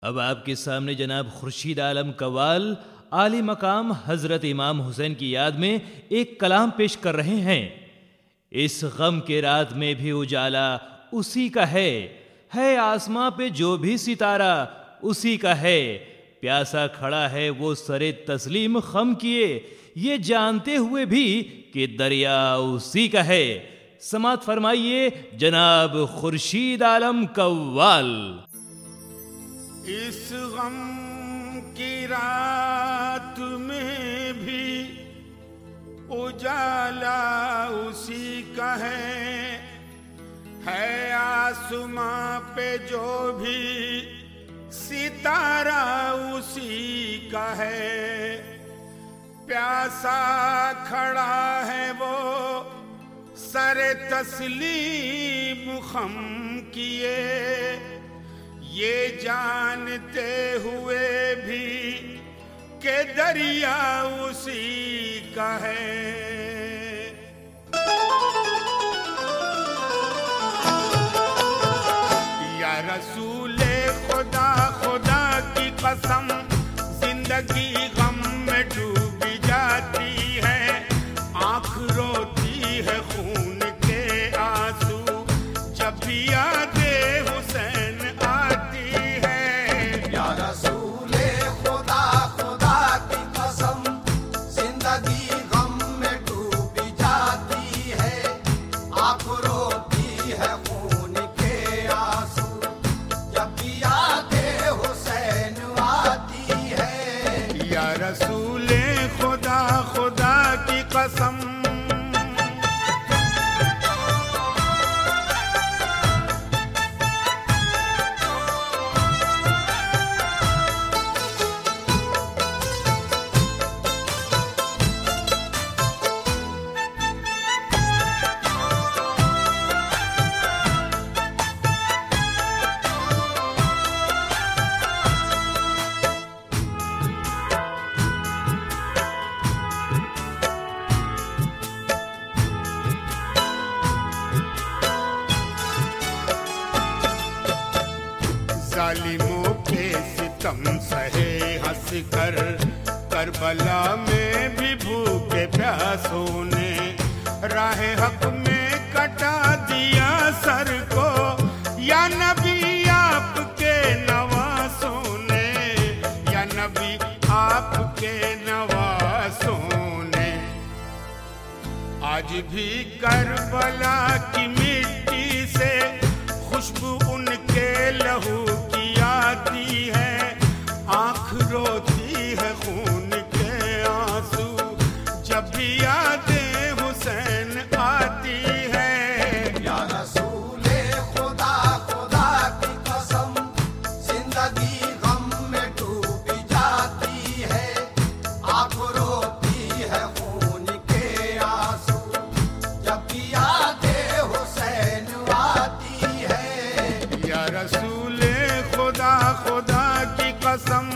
अब आपके सामने जनाब खुर्शीद आलम कव्वाल आली मकाम हजरत इमाम हुसैन की याद में एक कलाम पेश कर रहे हैं। इस गम के रात में भी उजाला उसी का है आसमां पे जो भी सितारा उसी का है। प्यासा खड़ा है वो सरे तस्लीम खम किए, ये जानते हुए भी कि दरिया उसी का है। समात फरमाइए जनाब खुर्शीद आलम कव्वाल। इस गम की रात में भी उजाला उसी का है आसमां पे जो भी सितारा उसी का है। प्यासा खड़ा है वो सरे तस्लीम खम किए, ये जानते हुए भी कि दरिया उसी का है। या रसूले खुदा खुदा की कसम, जिंदगी गम में डूबी जाती है, आँख रोती है खून के आंसू जब भी यादे हुसैन आती है। या रसूले खुदा खुदा की कसम, जिंदगी गम में डूबी जाती है, आँख रोती है खून के आंसू जब भी यादे हुसैन आती है। या रसूले खुदा खुदा की कसम। जालिमों के सितम सहे हंस कर, करबला में भी भूखे प्यासों ने राह हक में कटा दिया सर को। या नबी आपके नवासों ने, या नबी आपके नवासों ने आज भी करबला की मिट्टी से खुशबू उनके लहू की आती है, आँख रोती है खून के आंसू जब भी यादे हुसैन आती है। या रसूले खुदा खुदा की कसम, जिंदगी गम में डूबी जाती है, आँख रोती है खून के आंसू जब भी यादे हुसैन आती है। या रसूले खुदा खुदा की कसम।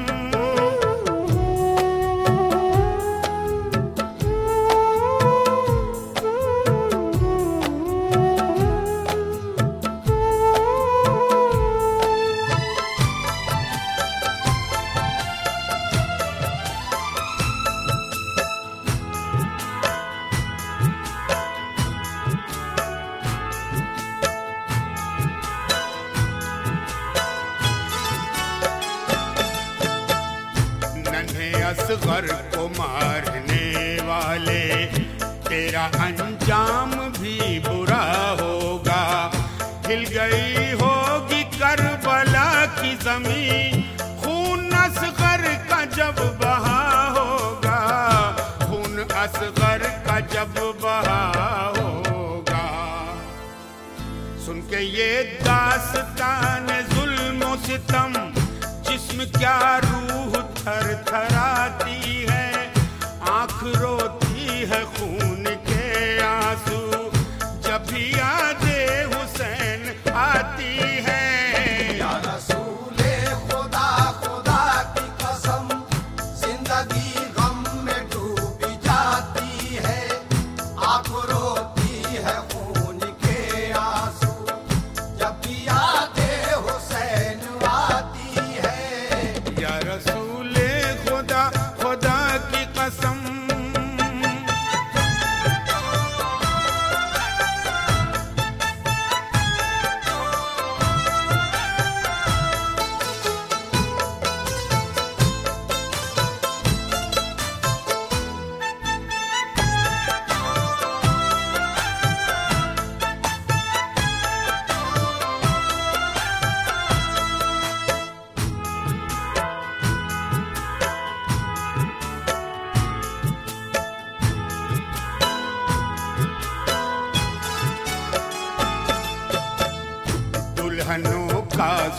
असगर को मारने वाले तेरा अंजाम भी बुरा होगा। हिल गई होगी करबला की जमीन, खून असगर का जब बहा होगा, खून असगर का जब बहा होगा। सुन के ये दास्तान जुल्म सितम, जिस्म क्या रूह थर थराती है, आँख रोती है खून के आंसू जब भी यादे हुसैन आती है। या रसूले खुदा खुदा की कसम, जिंदगी गम में डूबी जाती है, आँख रोती है खून के आंसू जब भी यादे हुसैन आती है।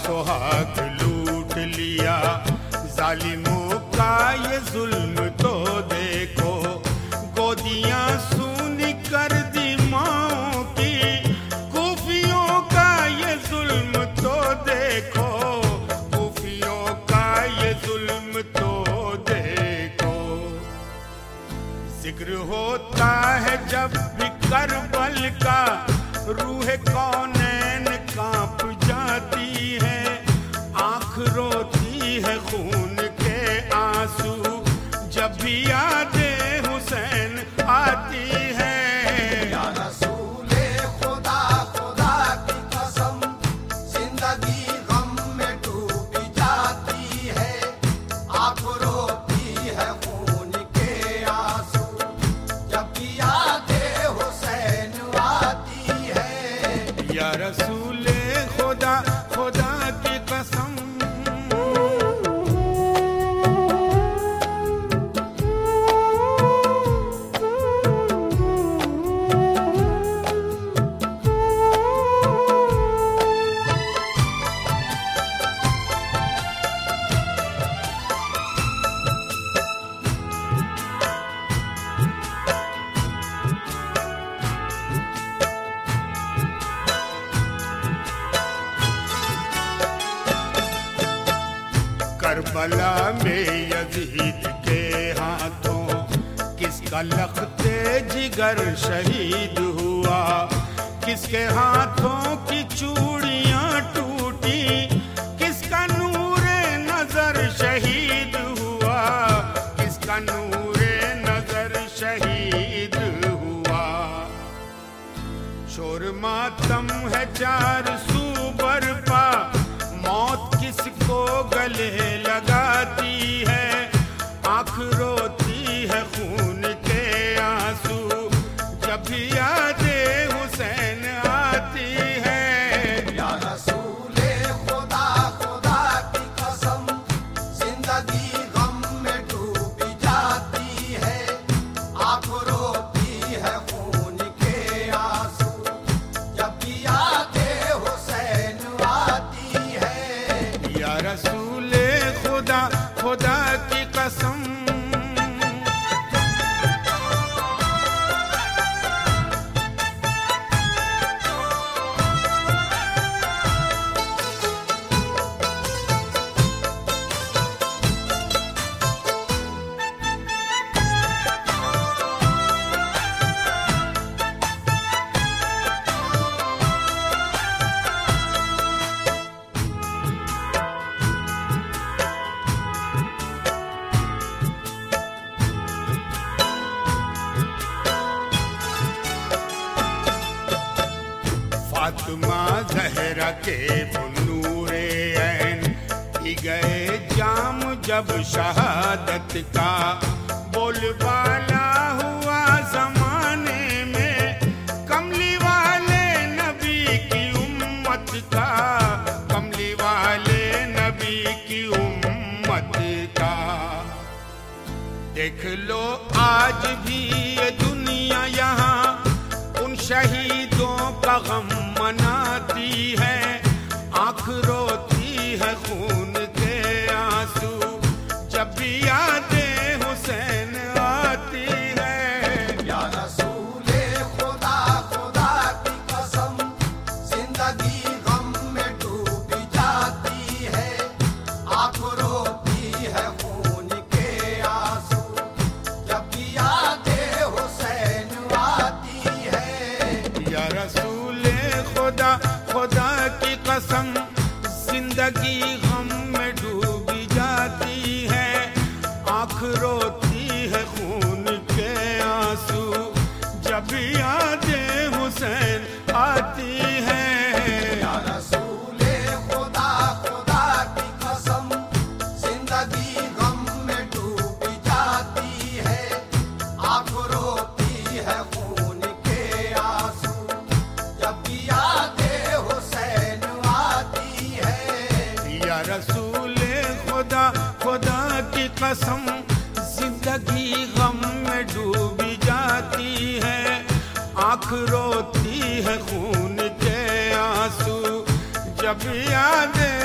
सुहाग लूट लिया, जालिमों का ये जुल्म तो देखो। गोदियां सूनी कर दी माओं की, कूफियों का ये जुल्म तो देखो, कूफियों का ये जुल्म तो देखो। जिक्र होता है जब भी करबल का, रूह कौनैन कांप जाती है, आंख रोती है खून के आंसू, जब भी यादें हुसैन आती है। या रसूले खुदा, खुदा की कसम, जिंदगी गम में डूबी जाती है, आंख रोती है खून के आंसू, जब भी यादें हुसैन आती है। या रसूले खुदा, खुदा की कसम। करबला में यजीद के हाथों किसका लख्ते जिगर शहीद हुआ, किसके हाथों की चूड़ियां टूटी, किसका नूरे नजर शहीद हुआ, किसका नूरे नजर शहीद हुआ। शोर मातम है चार सू बरपा, मौत किसको गले लगाती है, आंख रोती है खून के आंसू, जब भी यादें हुसैन आती है। या रसूले खुदा, खुदा की कसम, जिंदगी गम में डूबी जाती है, आंख रोती है खून के आंसू, जब भी यादें हुसैन आती है। या रसूले खुदा, खुदा की कसम। फातिमा ज़हरा के वो नूरे ऐन पी गए जाम जब शहादत का, बोलबाला हुआ जमाने में कमली वाले नबी की उम्मत का, कमली वाले नबी की उम्मत का। देख लो आज भी ये दुनिया यहाँ उन शहीदों का गम मनाती है, आंख रोती है खून के आंसू, जब भी यादें हुसैन आती है। या रसूले खुदा, खुदा की कसम, जिंदगी गम में डूबी जाती है, आंख रोती है खून के आंसू, जब भी यादें हुसैन आती है। या रसूले खुदा, खुदा की कसम, जिंदगी गम में डूबी जाती है, आंख रोती है खून के आंसू, जब यादें हुसैन आती है। या रसूले खुदा, खुदा की कसम, जिंदगी गम में डूबी जाती है, आंख रोती है खून के आंसू, जब भी यादें हुसैन आती है। या रसूले खुदा, खुदा की कसम, जिंदगी गम में डूबी जाती है, आंख रोती है खून के आंसू, जब यादें